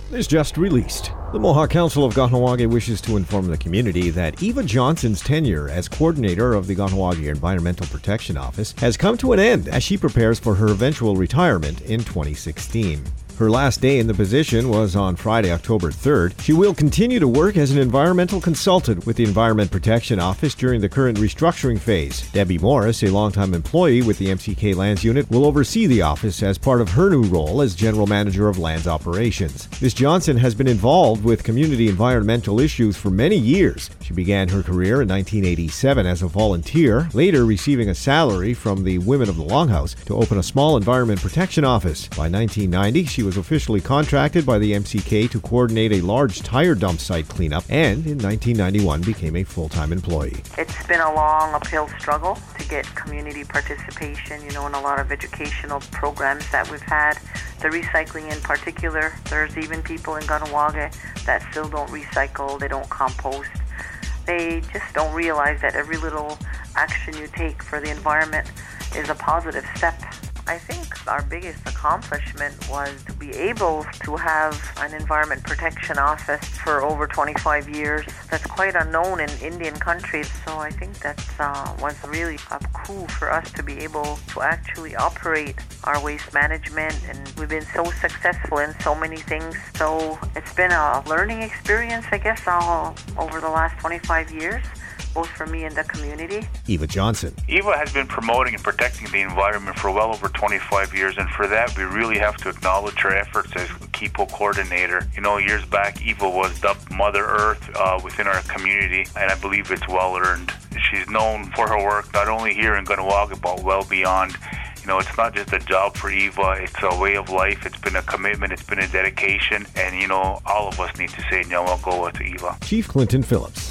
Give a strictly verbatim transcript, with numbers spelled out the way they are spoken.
is just released. The Mohawk Council of Kahnawake wishes to inform the community that Eva Johnson's tenure as coordinator of the Kahnawake Environmental Protection Office has come to an end as she prepares for her eventual retirement in twenty sixteen. Her last day in the position was on Friday, October third. She will continue to work as an environmental consultant with the Environment Protection Office during the current restructuring phase. Debbie Morris, a longtime employee with the M C K Lands Unit, will oversee the office as part of her new role as General Manager of Lands Operations. Miz Johnson has been involved with community environmental issues for many years. She began her career in nineteen eighty-seven as a volunteer, later receiving a salary from the Women of the Longhouse to open a small environment protection office. By nineteen ninety, she was was officially contracted by the M C K to coordinate a large tire dump site cleanup, and in nineteen ninety-one became a full-time employee. It's been a long uphill struggle to get community participation, you know, in a lot of educational programs that we've had. The recycling in particular, there's even people in Kahnawake that still don't recycle, they don't compost. They just don't realize that every little action you take for the environment is a positive step. I think our biggest accomplishment was to be able to have an environment protection office for over twenty-five years. That's quite unknown in Indian countries, so I think that uh, was really uh, cool for us to be able to actually operate our waste management, and we've been so successful in so many things. So it's been a learning experience, I guess, all over the last twenty-five years. Both for me and the community. Eva Johnson. Eva has been promoting and protecting the environment for well over twenty-five years, and for that we really have to acknowledge her efforts as KIPO coordinator. You know, years back Eva was dubbed Mother Earth uh, within our community, and I believe it's well earned. She's known for her work not only here in Kahnawake but well beyond. You know, it's not just a job for Eva, it's a way of life, it's been a commitment, it's been a dedication, and you know, all of us need to say Nyawagoa to Eva. Chief Clinton Phillips.